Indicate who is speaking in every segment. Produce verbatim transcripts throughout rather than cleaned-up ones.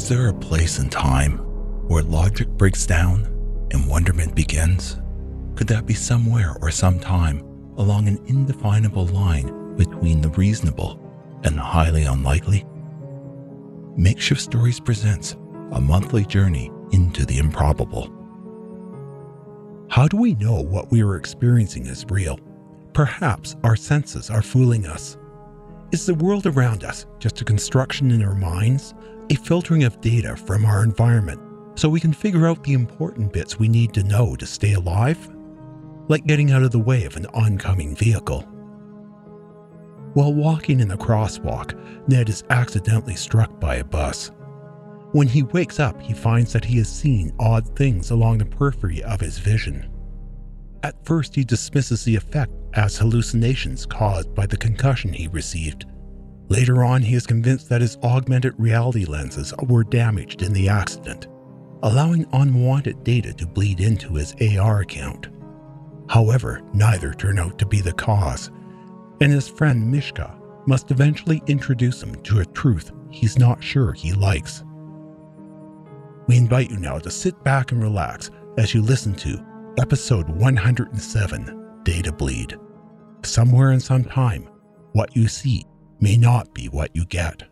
Speaker 1: there a place in time where logic breaks down and wonderment begins? Could that be somewhere or sometime along an indefinable line between the reasonable and the highly unlikely? Makeshift Stories presents a monthly journey into the improbable. How do we know what we are experiencing is real? Perhaps our senses are fooling us. Is the world around us just a construction in our minds, a filtering of data from our environment, so we can figure out the important bits we need to know to stay alive? Like getting out of the way of an oncoming vehicle. While walking in the crosswalk, Ned is accidentally struck by a bus. When he wakes up, he finds that he has seen odd things along the periphery of his vision. At first, he dismisses the effect as hallucinations caused by the concussion he received. Later on, he is convinced that his augmented reality lenses were damaged in the accident, allowing unwanted data to bleed into his A R account. However, neither turn out to be the cause, and his friend Mishka must eventually introduce him to a truth he's not sure he likes. We invite you now to sit back and relax as you listen to episode one hundred seven, Data Bleed. Somewhere in some time, what you see may not be what you get.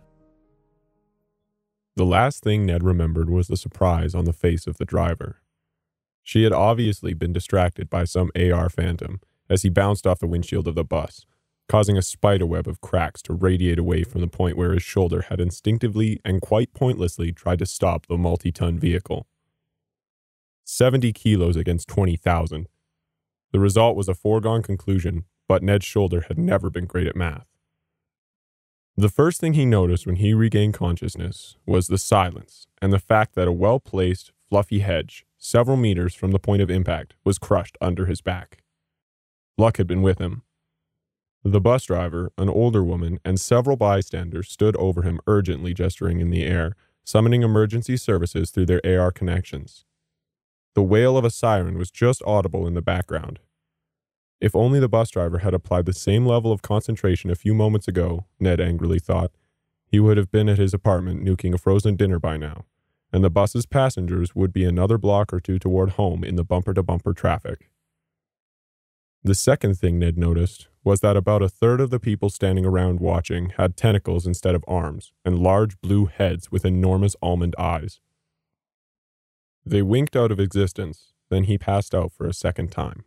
Speaker 2: The last thing Ned remembered was the surprise on the face of the driver. She had obviously been distracted by some A R phantom as he bounced off the windshield of the bus, causing a spiderweb of cracks to radiate away from the point where his shoulder had instinctively and quite pointlessly tried to stop the multi-ton vehicle. seventy kilos against twenty thousand. The result was a foregone conclusion, but Ned's shoulder had never been great at math. The first thing he noticed when he regained consciousness was the silence and the fact that a well-placed, fluffy hedge, several meters from the point of impact, was crushed under his back. Luck had been with him. The bus driver, an older woman, and several bystanders stood over him urgently gesturing in the air, summoning emergency services through their A R connections. The wail of a siren was just audible in the background. If only the bus driver had applied the same level of concentration a few moments ago, Ned angrily thought, he would have been at his apartment nuking a frozen dinner by now, and the bus's passengers would be another block or two toward home in the bumper-to-bumper traffic. The second thing Ned noticed was that about a third of the people standing around watching had tentacles instead of arms, and large blue heads with enormous almond eyes. They winked out of existence, then he passed out for a second time.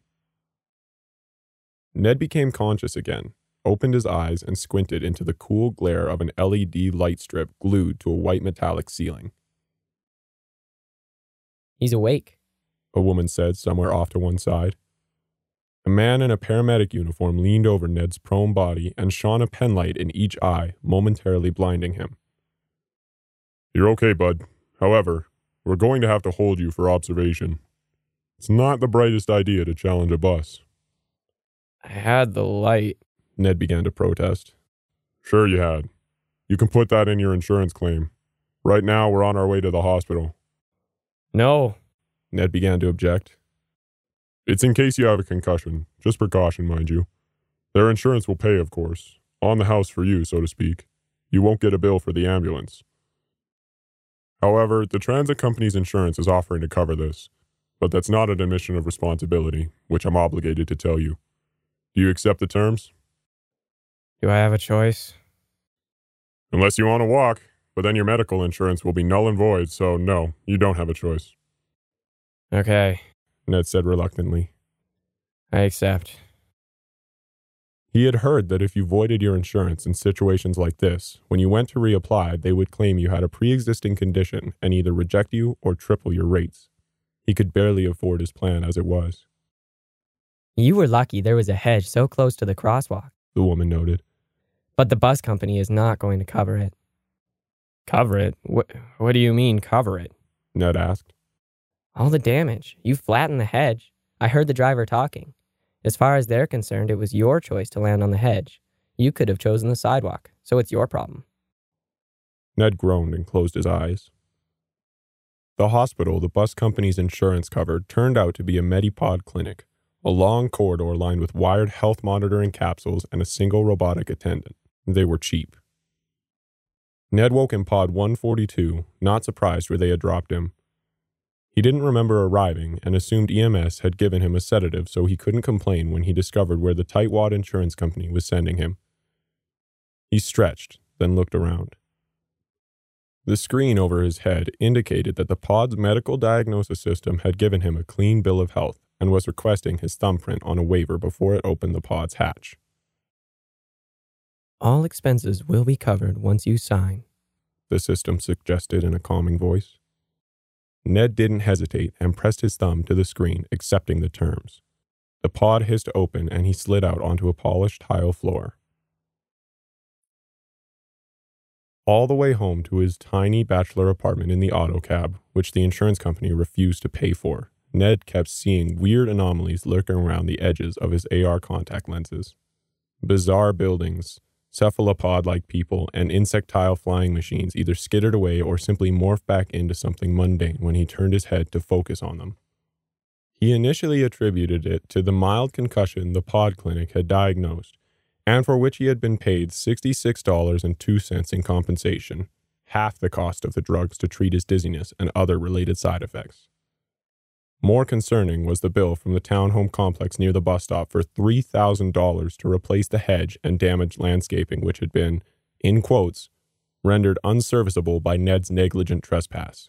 Speaker 2: Ned became conscious again, opened his eyes, and squinted into the cool glare of an L E D light strip glued to a white metallic ceiling.
Speaker 3: He's awake,
Speaker 2: a woman said somewhere off to one side. A man in a paramedic uniform leaned over Ned's prone body and shone a penlight in each eye, momentarily blinding him. "You're okay, bud. However, we're going to have to hold you for observation. It's not the brightest idea to challenge a bus."
Speaker 3: I had the light,
Speaker 2: Ned began to protest. "Sure you had. You can put that in your insurance claim. Right now, we're on our way to the hospital."
Speaker 3: No,
Speaker 2: Ned began to object. "It's in case you have a concussion. Just precaution, mind you. Their insurance will pay, of course. On the house for you, so to speak. You won't get a bill for the ambulance. However, the transit company's insurance is offering to cover this, but that's not an admission of responsibility, which I'm obligated to tell you. Do you accept the terms?"
Speaker 3: Do I have a choice?
Speaker 2: "Unless you want to walk, but then your medical insurance will be null and void, so no, you don't have a choice."
Speaker 3: Okay,
Speaker 2: Ned said reluctantly.
Speaker 3: I accept.
Speaker 2: He had heard that if you voided your insurance in situations like this, when you went to reapply, they would claim you had a pre-existing condition and either reject you or triple your rates. He could barely afford his plan as it was.
Speaker 3: You were lucky there was a hedge so close to the crosswalk,
Speaker 2: the woman noted.
Speaker 3: But the bus company is not going to cover it. Cover it? What, what do you mean, cover it?
Speaker 2: Ned asked.
Speaker 3: All the damage. You flattened the hedge. I heard the driver talking. As far as they're concerned, it was your choice to land on the hedge. You could have chosen the sidewalk, so it's your problem.
Speaker 2: Ned groaned and closed his eyes. The hospital the bus company's insurance covered turned out to be a Medipod clinic, a long corridor lined with wired health monitoring capsules and a single robotic attendant. They were cheap. Ned woke in pod one forty-two, not surprised where they had dropped him. He didn't remember arriving and assumed E M S had given him a sedative so he couldn't complain when he discovered where the Tightwad Insurance Company was sending him. He stretched, then looked around. The screen over his head indicated that the pod's medical diagnosis system had given him a clean bill of health and was requesting his thumbprint on a waiver before it opened the pod's hatch.
Speaker 3: All expenses will be covered once you sign,
Speaker 2: the system suggested in a calming voice. Ned didn't hesitate and pressed his thumb to the screen, accepting the terms. The pod hissed open and he slid out onto a polished tile floor. All the way home to his tiny bachelor apartment in the auto cab, which the insurance company refused to pay for, Ned kept seeing weird anomalies lurking around the edges of his A R contact lenses. Bizarre buildings, cephalopod-like people, and insectile flying machines either skittered away or simply morphed back into something mundane when he turned his head to focus on them. He initially attributed it to the mild concussion the pod clinic had diagnosed, and for which he had been paid sixty-six dollars and two cents in compensation, half the cost of the drugs to treat his dizziness and other related side effects. More concerning was the bill from the townhome complex near the bus stop for three thousand dollars to replace the hedge and damaged landscaping which had been, in quotes, rendered unserviceable by Ned's negligent trespass.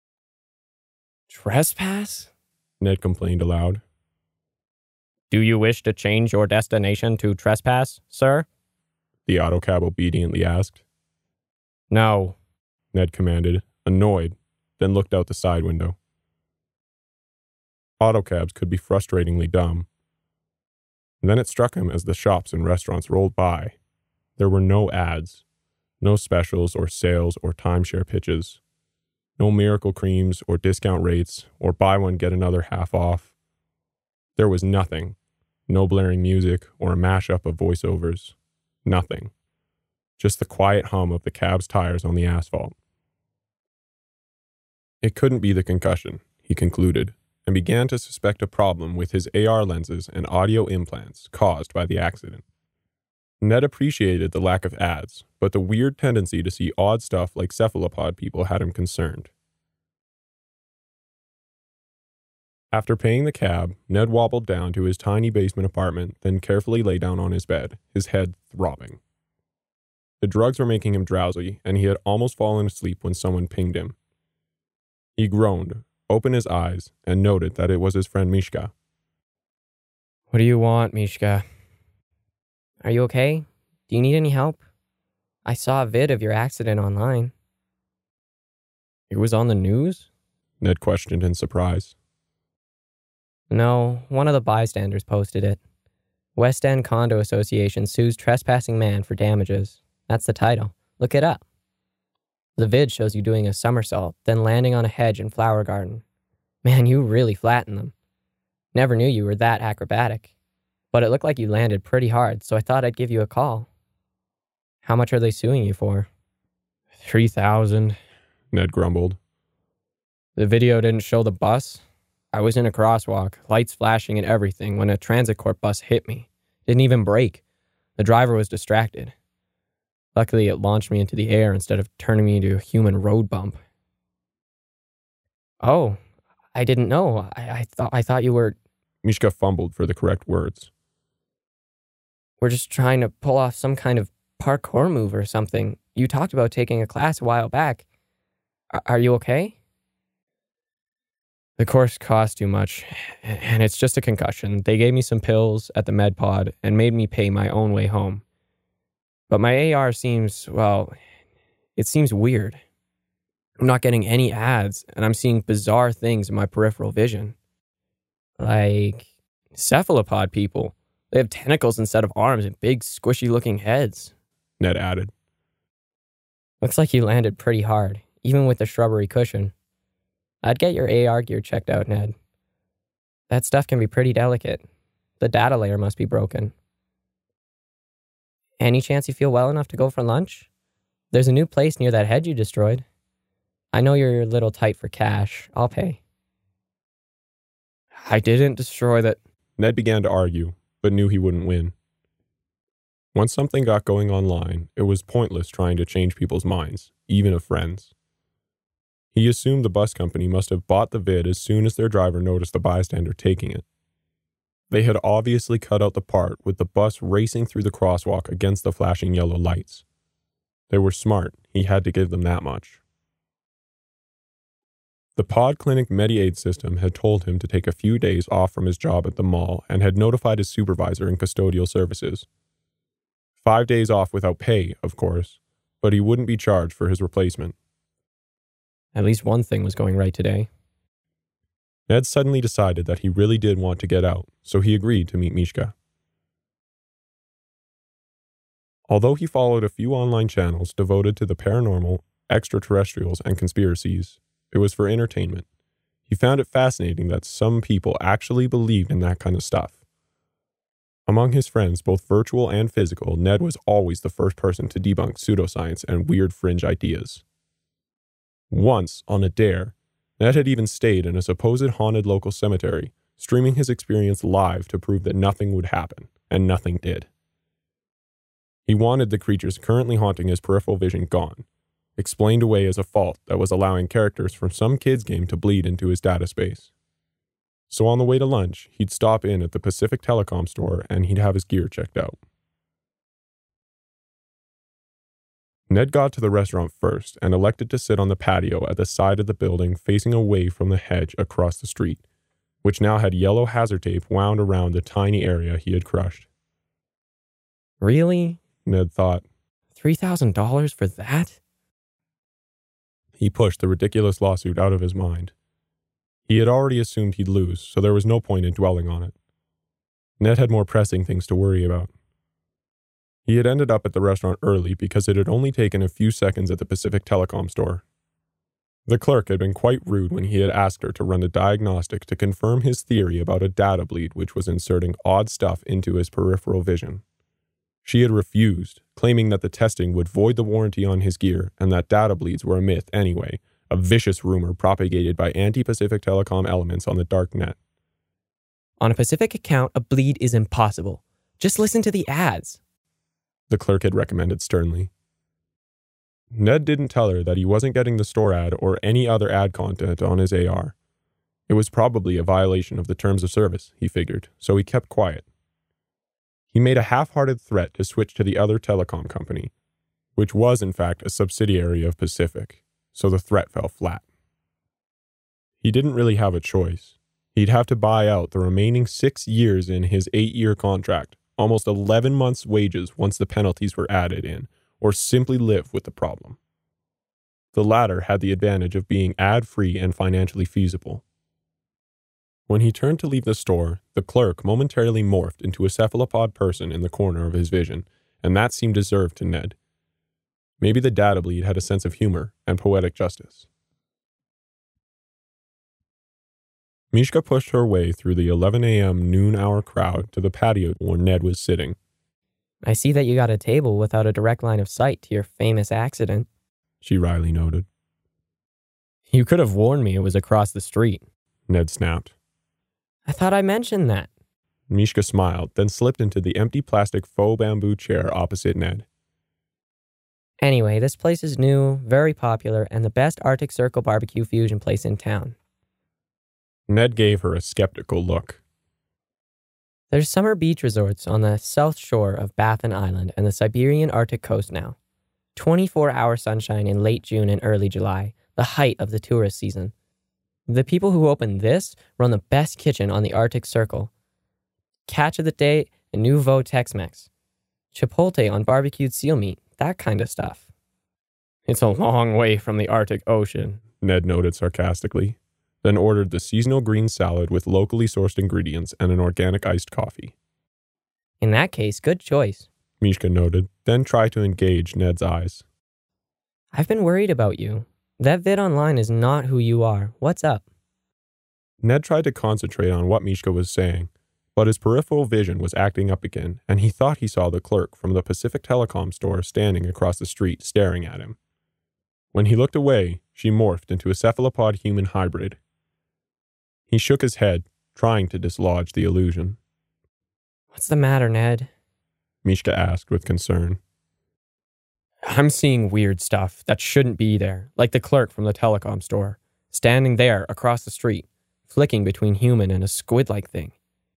Speaker 3: Trespass?
Speaker 2: Ned complained aloud.
Speaker 3: Do you wish to change your destination to trespass, sir?
Speaker 2: The autocab obediently asked.
Speaker 3: No,
Speaker 2: Ned commanded, annoyed, then looked out the side window. Autocabs could be frustratingly dumb. And then it struck him as the shops and restaurants rolled by. There were no ads, no specials or sales or timeshare pitches, no miracle creams or discount rates or buy one get another half off. There was nothing, no blaring music or a mashup of voiceovers, nothing. Just the quiet hum of the cab's tires on the asphalt. It couldn't be the concussion, he concluded, and began to suspect a problem with his A R lenses and audio implants caused by the accident. Ned appreciated the lack of ads, but the weird tendency to see odd stuff like cephalopod people had him concerned. After paying the cab, Ned wobbled down to his tiny basement apartment, then carefully lay down on his bed, his head throbbing. The drugs were making him drowsy, and he had almost fallen asleep when someone pinged him. He groaned, opened his eyes, and noted that it was his friend Mishka.
Speaker 3: What do you want, Mishka? Are you okay? Do you need any help? I saw a vid of your accident online.
Speaker 2: It was on the news? Ned questioned in surprise.
Speaker 3: No, one of the bystanders posted it. West End Condo Association sues trespassing man for damages. That's the title. Look it up. The vid shows you doing a somersault, then landing on a hedge and flower garden. Man, you really flattened them. Never knew you were that acrobatic. But it looked like you landed pretty hard, so I thought I'd give you a call. How much are they suing you for?
Speaker 2: Three thousand, Ned grumbled.
Speaker 3: The video didn't show the bus. I was in a crosswalk, lights flashing and everything, when a Transit Corp bus hit me. Didn't even brake. The driver was distracted. Luckily, it launched me into the air instead of turning me into a human road bump. Oh, I didn't know. I, I thought I thought you were...
Speaker 2: Mishka fumbled for the correct words.
Speaker 3: We're just trying to pull off some kind of parkour move or something. You talked about taking a class a while back. Are, are you okay? The course cost too much, and it's just a concussion. They gave me some pills at the med pod and made me pay my own way home. But my A R seems, well, it seems weird. I'm not getting any ads, and I'm seeing bizarre things in my peripheral vision. Like cephalopod people. They have tentacles instead of arms and big, squishy-looking heads.
Speaker 2: Ned added.
Speaker 3: Looks like you landed pretty hard, even with the shrubbery cushion. I'd get your A R gear checked out, Ned. That stuff can be pretty delicate. The data layer must be broken. Any chance you feel well enough to go for lunch? There's a new place near that hedge you destroyed. I know you're a little tight for cash. I'll pay.
Speaker 2: I didn't destroy that. Ned began to argue, but knew he wouldn't win. Once something got going online, it was pointless trying to change people's minds, even of friends. He assumed the bus company must have bought the vid as soon as their driver noticed the bystander taking it. They had obviously cut out the part with the bus racing through the crosswalk against the flashing yellow lights. They were smart, he had to give them that much. The Pod Clinic MediAid system had told him to take a few days off from his job at the mall and had notified his supervisor in custodial services. Five days off without pay, of course, but he wouldn't be charged for his replacement.
Speaker 3: At least one thing was going right today.
Speaker 2: Ned suddenly decided that he really did want to get out, so he agreed to meet Mishka. Although he followed a few online channels devoted to the paranormal, extraterrestrials, and conspiracies, it was for entertainment. He found it fascinating that some people actually believed in that kind of stuff. Among his friends, both virtual and physical, Ned was always the first person to debunk pseudoscience and weird fringe ideas. Once, on a dare, Ned had even stayed in a supposed haunted local cemetery, streaming his experience live to prove that nothing would happen, and nothing did. He wanted the creatures currently haunting his peripheral vision gone, explained away as a fault that was allowing characters from some kid's game to bleed into his data space. So on the way to lunch, he'd stop in at the Pacific Telecom store and he'd have his gear checked out. Ned got to the restaurant first and elected to sit on the patio at the side of the building facing away from the hedge across the street, which now had yellow hazard tape wound around the tiny area he had crushed.
Speaker 3: Really?
Speaker 2: Ned thought.
Speaker 3: three thousand dollars for that?
Speaker 2: He pushed the ridiculous lawsuit out of his mind. He had already assumed he'd lose, so there was no point in dwelling on it. Ned had more pressing things to worry about. He had ended up at the restaurant early because it had only taken a few seconds at the Pacific Telecom store. The clerk had been quite rude when he had asked her to run a diagnostic to confirm his theory about a data bleed which was inserting odd stuff into his peripheral vision. She had refused, claiming that the testing would void the warranty on his gear and that data bleeds were a myth anyway, a vicious rumor propagated by anti-Pacific Telecom elements on the dark net.
Speaker 3: On a Pacific account, a bleed is impossible. Just listen to the ads,
Speaker 2: the clerk had recommended sternly. Ned didn't tell her that he wasn't getting the store ad or any other ad content on his A R. It was probably a violation of the terms of service, he figured, so he kept quiet. He made a half-hearted threat to switch to the other telecom company, which was in fact a subsidiary of Pacific, so the threat fell flat. He didn't really have a choice. He'd have to buy out the remaining six years in his eight-year contract, almost eleven months' wages once the penalties were added in, or simply live with the problem. The latter had the advantage of being ad-free and financially feasible. When he turned to leave the store, the clerk momentarily morphed into a cephalopod person in the corner of his vision, and that seemed deserved to Ned. Maybe the data bleed had a sense of humor and poetic justice. Mishka pushed her way through the eleven a.m. noon-hour crowd to the patio where Ned was sitting.
Speaker 3: I see that you got a table without a direct line of sight to your famous accident,
Speaker 2: she wryly noted.
Speaker 3: You could have warned me it was across the street,
Speaker 2: Ned snapped.
Speaker 3: I thought I mentioned that.
Speaker 2: Mishka smiled, then slipped into the empty plastic faux bamboo chair opposite Ned.
Speaker 3: Anyway, this place is new, very popular, and the best Arctic Circle barbecue fusion place in town.
Speaker 2: Ned gave her a skeptical look.
Speaker 3: There's summer beach resorts on the south shore of Baffin Island and the Siberian Arctic coast now. twenty-four hour sunshine in late June and early July, the height of the tourist season. The people who open this run the best kitchen on the Arctic Circle. Catch of the day, a nouveau Tex-Mex. Chipotle on barbecued seal meat, that kind of stuff. It's a long way from the Arctic Ocean,
Speaker 2: Ned noted sarcastically, then ordered the seasonal green salad with locally sourced ingredients and an organic iced coffee.
Speaker 3: In that case, good choice,
Speaker 2: Mishka noted, then tried to engage Ned's eyes.
Speaker 3: I've been worried about you. That vid online is not who you are. What's up?
Speaker 2: Ned tried to concentrate on what Mishka was saying, but his peripheral vision was acting up again, and he thought he saw the clerk from the Pacific Telecom store standing across the street staring at him. When he looked away, she morphed into a cephalopod human hybrid. He shook his head, trying to dislodge the illusion.
Speaker 3: What's the matter, Ned?
Speaker 2: Mishka asked with concern.
Speaker 3: I'm seeing weird stuff that shouldn't be there, like the clerk from the telecom store, standing there across the street, flicking between human and a squid-like thing.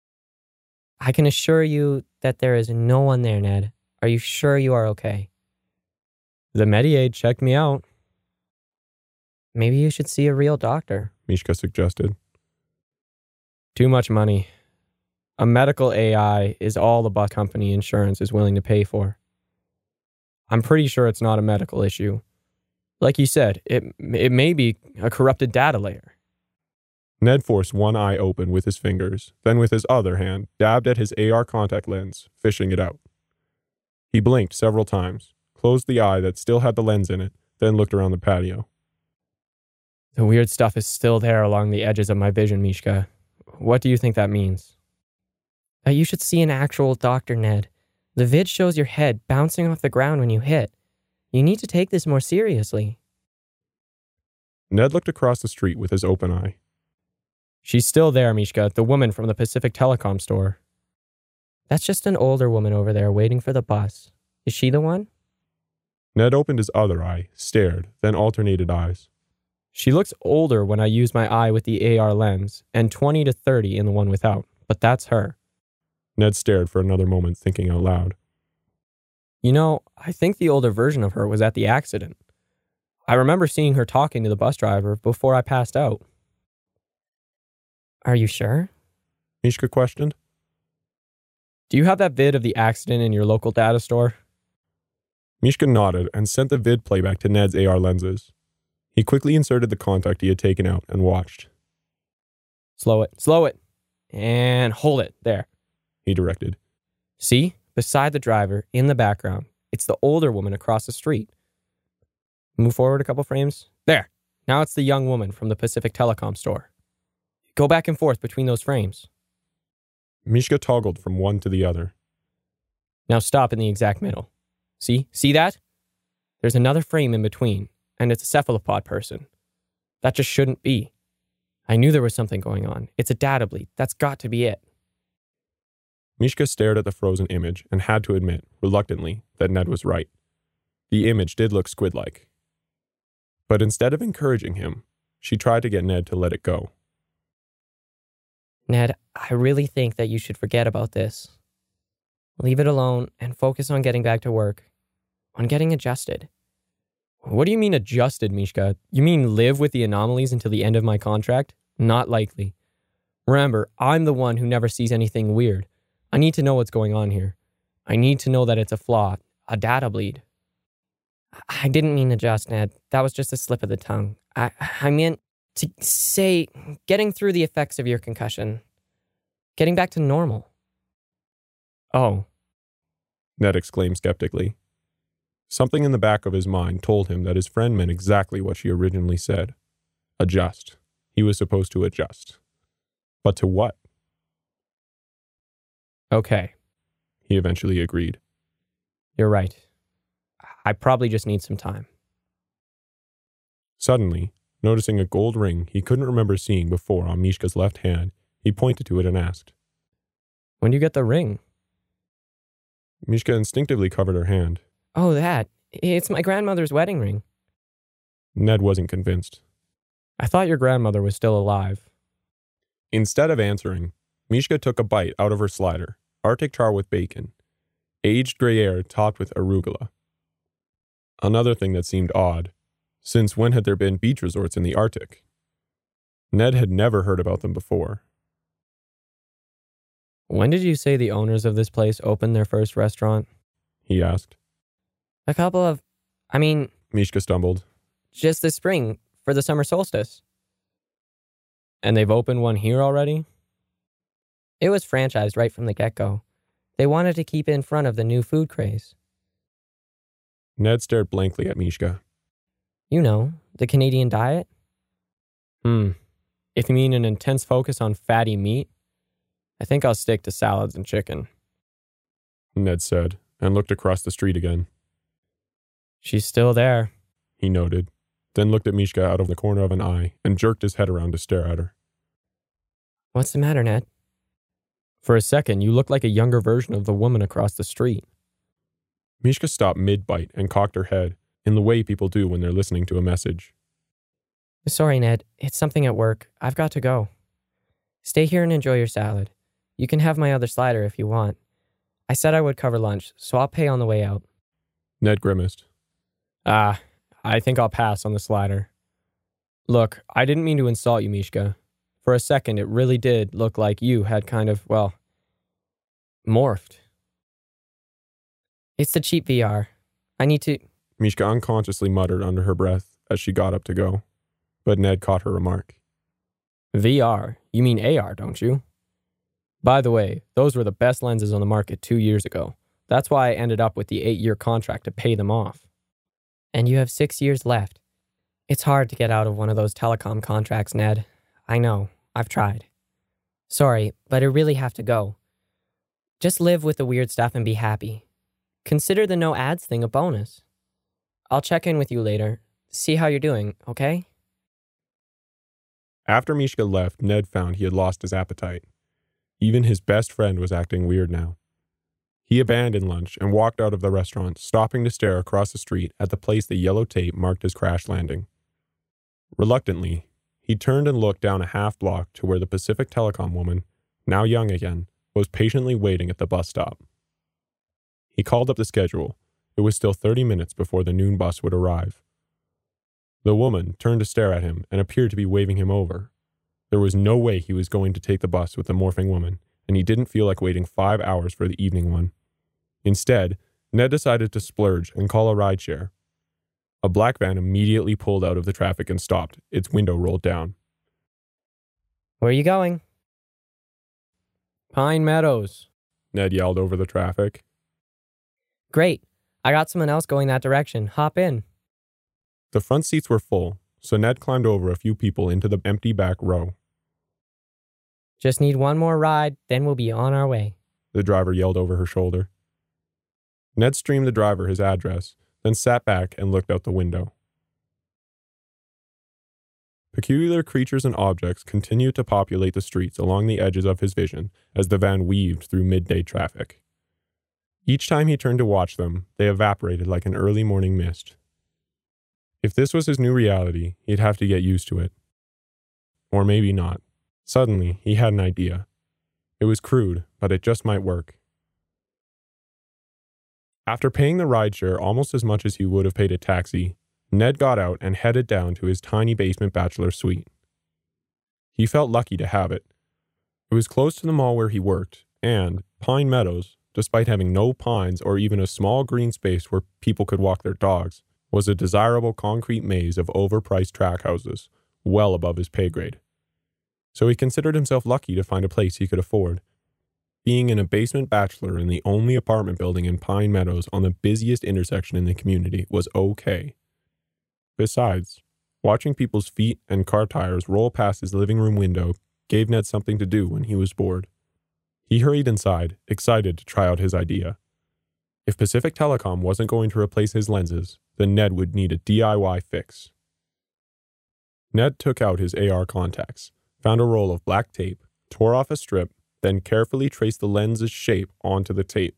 Speaker 4: I can assure you that there is no one there, Ned. Are you sure you are okay?
Speaker 3: The Mediaid checked me out.
Speaker 4: Maybe you should see a real doctor,
Speaker 2: Mishka suggested.
Speaker 3: Too much money. A medical A I is all the bus company insurance is willing to pay for. I'm pretty sure it's not a medical issue. Like you said, it, it may be a corrupted data layer.
Speaker 2: Ned forced one eye open with his fingers, then with his other hand dabbed at his A R contact lens, fishing it out. He blinked several times, closed the eye that still had the lens in it, then looked around the patio.
Speaker 3: The weird stuff is still there along the edges of my vision, Mishka. What do you think that means?
Speaker 4: Uh, you should see an actual doctor, Ned. The vid shows your head bouncing off the ground when you hit. You need to take this more seriously.
Speaker 2: Ned looked across the street with his open eye.
Speaker 3: She's still there, Mishka, the woman from the Pacific Telecom store.
Speaker 4: That's just an older woman over there waiting for the bus. Is she the one?
Speaker 2: Ned opened his other eye, stared, then alternated eyes.
Speaker 3: She looks older when I use my eye with the A R lens, and twenty to thirty in the one without, but that's her.
Speaker 2: Ned stared for another moment, thinking out loud.
Speaker 3: You know, I think the older version of her was at the accident. I remember seeing her talking to the bus driver before I passed out.
Speaker 4: Are you sure?
Speaker 2: Mishka questioned.
Speaker 3: Do you have that vid of the accident in your local data store?
Speaker 2: Mishka nodded and sent the vid playback to Ned's A R lenses. He quickly inserted the contact he had taken out and watched.
Speaker 3: Slow it, slow it, and hold it, there,
Speaker 2: he directed.
Speaker 3: See, beside the driver, in the background, it's the older woman across the street. Move forward a couple frames. There, now it's the young woman from the Pacific Telecom store. Go back and forth between those frames.
Speaker 2: Mishka toggled from one to the other.
Speaker 3: Now stop in the exact middle. See? See that? There's another frame in between, and it's a cephalopod person. That just shouldn't be. I knew there was something going on. It's a data bleed. That's got to be it.
Speaker 2: Mishka stared at the frozen image and had to admit, reluctantly, that Ned was right. The image did look squid-like. But instead of encouraging him, she tried to get Ned to let it go.
Speaker 4: Ned, I really think that you should forget about this. Leave it alone and focus on getting back to work. On getting adjusted.
Speaker 3: What do you mean adjusted, Mishka? You mean live with the anomalies until the end of my contract? Not likely. Remember, I'm the one who never sees anything weird. I need to know what's going on here. I need to know that it's a flaw, a data bleed.
Speaker 4: I didn't mean adjust, Ned. That was just a slip of the tongue. I, I meant to say getting through the effects of your concussion. Getting back to normal.
Speaker 3: Oh.
Speaker 2: Ned exclaimed skeptically. Something in the back of his mind told him that his friend meant exactly what she originally said. Adjust. He was supposed to adjust. But to what?
Speaker 3: Okay.
Speaker 2: He eventually agreed.
Speaker 3: You're right. I probably just need some time.
Speaker 2: Suddenly, noticing a gold ring he couldn't remember seeing before on Mishka's left hand, he pointed to it and asked,
Speaker 3: When do you get the ring?
Speaker 2: Mishka instinctively covered her hand.
Speaker 4: Oh, that. It's my grandmother's wedding ring.
Speaker 2: Ned wasn't convinced.
Speaker 3: I thought your grandmother was still alive.
Speaker 2: Instead of answering, Mishka took a bite out of her slider, Arctic char with bacon, aged Gruyere topped with arugula. Another thing that seemed odd, since when had there been beach resorts in the Arctic? Ned had never heard about them before.
Speaker 3: When did you say the owners of this place opened their first restaurant?
Speaker 2: He asked.
Speaker 4: A couple of, I mean...
Speaker 2: Mishka stumbled.
Speaker 4: Just this spring, for the summer solstice.
Speaker 3: And they've opened one here already?
Speaker 4: It was franchised right from the get-go. They wanted to keep in front of the new food craze.
Speaker 2: Ned stared blankly at Mishka.
Speaker 4: You know, the Canadian diet?
Speaker 3: Hmm. If you mean an intense focus on fatty meat, I think I'll stick to salads and chicken.
Speaker 2: Ned said, and looked across the street again.
Speaker 3: She's still there,
Speaker 2: he noted, then looked at Mishka out of the corner of an eye and jerked his head around to stare at her.
Speaker 4: What's the matter, Ned?
Speaker 3: For a second, you looked like a younger version of the woman across the street.
Speaker 2: Mishka stopped mid-bite and cocked her head, in the way people do when they're listening to a message.
Speaker 4: Sorry, Ned. It's something at work. I've got to go. Stay here and enjoy your salad. You can have my other slider if you want. I said I would cover lunch, so I'll pay on the way out.
Speaker 2: Ned grimaced.
Speaker 3: Ah, I think I'll pass on the slider. Look, I didn't mean to insult you, Mishka. For a second, it really did look like you had kind of, well, morphed.
Speaker 4: It's the cheap V R. I need to...
Speaker 2: Mishka unconsciously muttered under her breath as she got up to go, but Ned caught her remark.
Speaker 3: V R? You mean A R, don't you? By the way, those were the best lenses on the market two years ago. That's why I ended up with the eight-year contract to pay them off.
Speaker 4: And you have six years left. It's hard to get out of one of those telecom contracts, Ned. I know. I've tried. Sorry, but I really have to go. Just live with the weird stuff and be happy. Consider the no ads thing a bonus. I'll check in with you later. See how you're doing, okay?
Speaker 2: After Mishka left, Ned found he had lost his appetite. Even his best friend was acting weird now. He abandoned lunch and walked out of the restaurant, stopping to stare across the street at the place the yellow tape marked his crash landing. Reluctantly, he turned and looked down a half block to where the Pacific Telecom woman, now young again, was patiently waiting at the bus stop. He called up the schedule. It was still thirty minutes before the noon bus would arrive. The woman turned to stare at him and appeared to be waving him over. There was no way he was going to take the bus with the morphing woman, and he didn't feel like waiting five hours for the evening one. Instead, Ned decided to splurge and call a rideshare. A black van immediately pulled out of the traffic and stopped, its window rolled down.
Speaker 4: Where are you going?
Speaker 3: Pine Meadows,
Speaker 2: Ned yelled over the traffic.
Speaker 4: Great. I got someone else going that direction. Hop in.
Speaker 2: The front seats were full, so Ned climbed over a few people into the empty back row.
Speaker 4: Just need one more ride, then we'll be on our way.
Speaker 2: The driver yelled over her shoulder. Ned streamed the driver his address, then sat back and looked out the window. Peculiar creatures and objects continued to populate the streets along the edges of his vision as the van weaved through midday traffic. Each time he turned to watch them, they evaporated like an early morning mist. If this was his new reality, he'd have to get used to it. Or maybe not. Suddenly, he had an idea. It was crude, but it just might work. After paying the rideshare almost as much as he would have paid a taxi, Ned got out and headed down to his tiny basement bachelor suite. He felt lucky to have it. It was close to the mall where he worked, and Pine Meadows, despite having no pines or even a small green space where people could walk their dogs, was a desirable concrete maze of overpriced track houses, well above his pay grade. So he considered himself lucky to find a place he could afford. Being in a basement bachelor in the only apartment building in Pine Meadows on the busiest intersection in the community was okay. Besides, watching people's feet and car tires roll past his living room window gave Ned something to do when he was bored. He hurried inside, excited to try out his idea. If Pacific Telecom wasn't going to replace his lenses, then Ned would need a D I Y fix. Ned took out his A R contacts, found a roll of black tape, tore off a strip, then carefully traced the lens's shape onto the tape.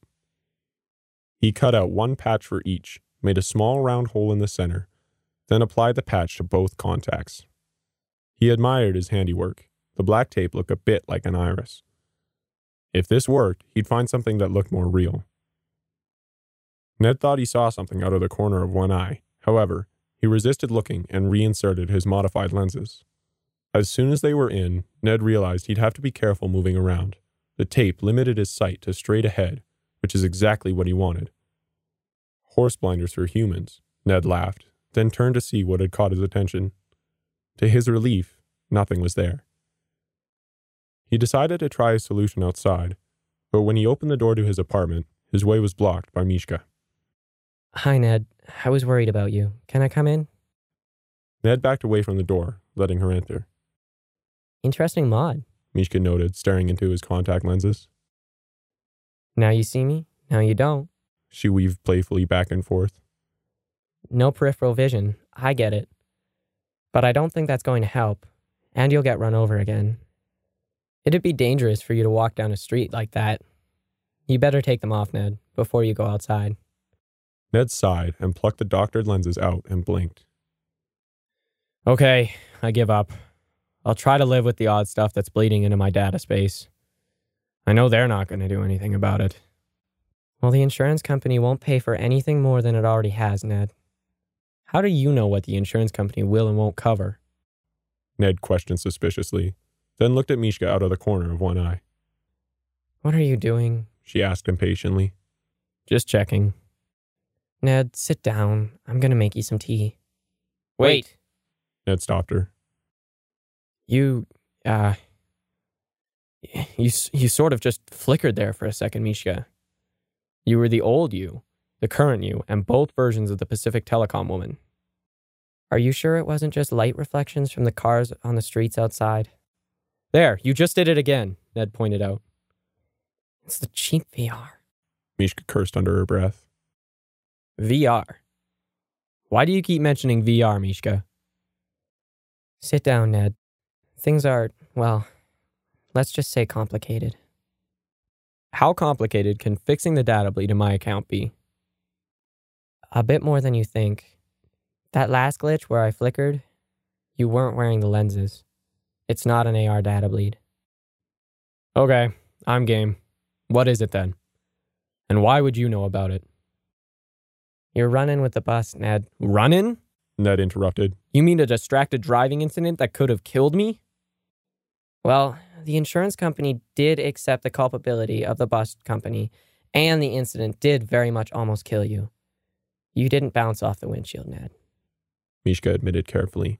Speaker 2: He cut out one patch for each, made a small round hole in the center, then applied the patch to both contacts. He admired his handiwork. The black tape looked a bit like an iris. If this worked, he'd find something that looked more real. Ned thought he saw something out of the corner of one eye. However, he resisted looking and reinserted his modified lenses. As soon as they were in, Ned realized he'd have to be careful moving around. The tape limited his sight to straight ahead, which is exactly what he wanted. Horse blinders for humans, Ned laughed, then turned to see what had caught his attention. To his relief, nothing was there. He decided to try a solution outside, but when he opened the door to his apartment, his way was blocked by Mishka.
Speaker 4: Hi, Ned. I was worried about you. Can I come in?
Speaker 2: Ned backed away from the door, letting her enter.
Speaker 4: Interesting mod.
Speaker 2: Mishka noted, staring into his contact lenses.
Speaker 4: Now you see me, now you don't.
Speaker 2: She weaved playfully back and forth.
Speaker 4: No peripheral vision. I get it. But I don't think that's going to help, and you'll get run over again. It'd be dangerous for you to walk down a street like that. You better take them off, Ned, before you go outside.
Speaker 2: Ned sighed and plucked the doctored lenses out and blinked.
Speaker 3: Okay, I give up. I'll try to live with the odd stuff that's bleeding into my data space. I know they're not going to do anything about it.
Speaker 4: Well, the insurance company won't pay for anything more than it already has, Ned.
Speaker 3: How do you know what the insurance company will and won't cover?
Speaker 2: Ned questioned suspiciously, then looked at Mishka out of the corner of one eye.
Speaker 4: What are you doing?
Speaker 2: She asked impatiently.
Speaker 3: Just checking.
Speaker 4: Ned, sit down. I'm going to make you some tea.
Speaker 3: Wait.
Speaker 2: Ned stopped her.
Speaker 3: You, uh... You, you sort of just flickered there for a second, Mishka. You were the old you, the current you, and both versions of the Pacific Telecom woman.
Speaker 4: Are you sure it wasn't just light reflections from the cars on the streets outside?
Speaker 3: There, you just did it again, Ned pointed out.
Speaker 4: It's the cheap V R.
Speaker 2: Mishka cursed under her breath.
Speaker 3: V R? Why do you keep mentioning V R, Mishka?
Speaker 4: Sit down, Ned. Things are, well, let's just say complicated.
Speaker 3: How complicated can fixing the data bleed in my account be?
Speaker 4: A bit more than you think. That last glitch where I flickered, you weren't wearing the lenses. It's not an A R data bleed.
Speaker 3: Okay, I'm game. What is it then? And why would you know about it?
Speaker 4: You're running with the bus, Ned.
Speaker 3: Running?
Speaker 2: Ned interrupted.
Speaker 3: You mean a distracted driving incident that could have killed me?
Speaker 4: Well, the insurance company did accept the culpability of the bus company, and the incident did very much almost kill you. You didn't bounce off the windshield, Ned.
Speaker 2: Mishka admitted carefully.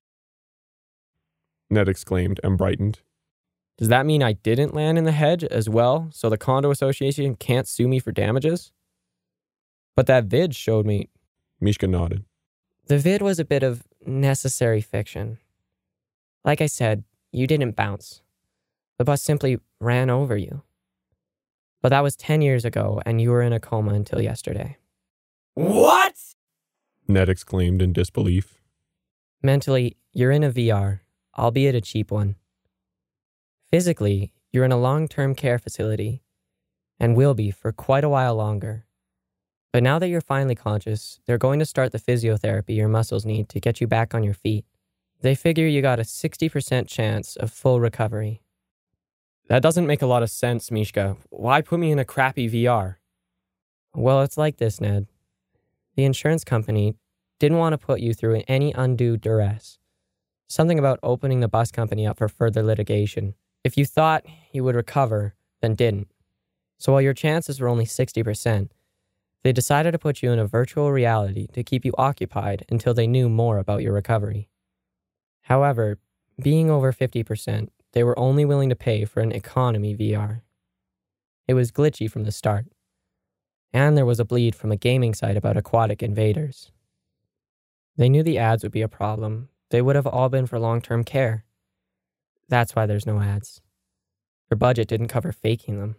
Speaker 2: Ned exclaimed and brightened.
Speaker 3: Does that mean I didn't land in the hedge as well, so the condo association can't sue me for damages? But that vid showed me...
Speaker 2: Mishka nodded.
Speaker 4: The vid was a bit of necessary fiction. Like I said, you didn't bounce. The bus simply ran over you. But that was ten years ago, and you were in a coma until yesterday.
Speaker 3: What?
Speaker 2: Ned exclaimed in disbelief.
Speaker 4: Mentally, you're in a V R, albeit a cheap one. Physically, you're in a long-term care facility, and will be for quite a while longer. But now that you're finally conscious, they're going to start the physiotherapy your muscles need to get you back on your feet. They figure you got a sixty percent chance of full recovery.
Speaker 3: That doesn't make a lot of sense, Mishka. Why put me in a crappy V R?
Speaker 4: Well, it's like this, Ned. The insurance company didn't want to put you through any undue duress. Something about opening the bus company up for further litigation. If you thought you would recover, then didn't. So while your chances were only sixty percent, they decided to put you in a virtual reality to keep you occupied until they knew more about your recovery. However, being over fifty percent, they were only willing to pay for an economy V R. It was glitchy from the start. And there was a bleed from a gaming site about aquatic invaders. They knew the ads would be a problem. They would have all been for long-term care. That's why there's no ads. Your budget didn't cover faking them.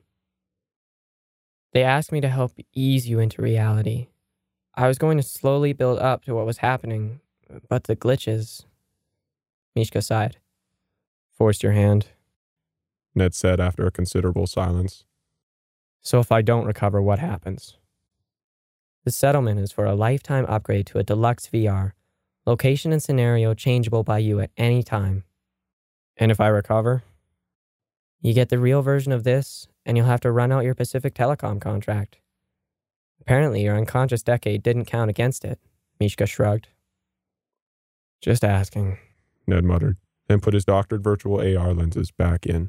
Speaker 4: They asked me to help ease you into reality. I was going to slowly build up to what was happening, but the glitches... Mishka sighed.
Speaker 3: Forced your hand,
Speaker 2: Ned said after a considerable silence.
Speaker 3: So if I don't recover, what happens?
Speaker 4: The settlement is for a lifetime upgrade to a deluxe V R, location and scenario changeable by you at any time.
Speaker 3: And if I recover?
Speaker 4: You get the real version of this, and you'll have to run out your Pacific Telecom contract. Apparently, your unconscious decade didn't count against it, Mishka shrugged.
Speaker 3: Just asking,
Speaker 2: Ned muttered, and put his doctored virtual A R lenses back in.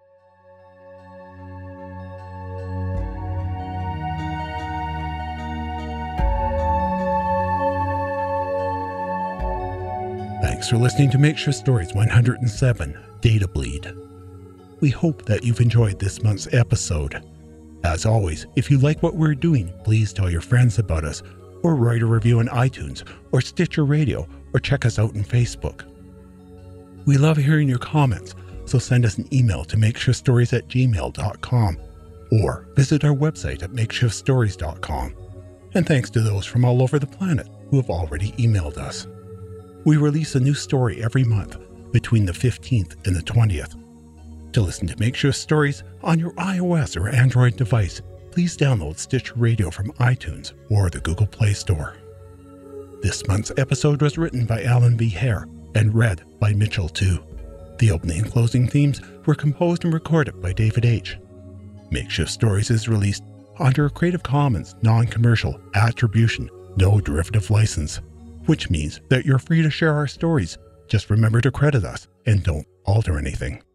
Speaker 1: Thanks for listening to Makeshift Stories one hundred seven, Data Bleed. We hope that you've enjoyed this month's episode. As always, if you like what we're doing, please tell your friends about us, or write a review on iTunes, or Stitcher Radio, or check us out on Facebook. We love hearing your comments, so send us an email to makeshiftstories at gmail dot com, or visit our website at makeshift stories dot com. And thanks to those from all over the planet who have already emailed us. We release a new story every month between the fifteenth and the twentieth. To listen to Makeshift Stories on your iOS or Android device, please download Stitcher Radio from iTunes or the Google Play Store. This month's episode was written by Alan V. Hare and read by Mitchell two. The opening and closing themes were composed and recorded by David H. Makeshift Stories is released under a Creative Commons non-commercial attribution, no derivative license, which means that you're free to share our stories. Just remember to credit us and don't alter anything.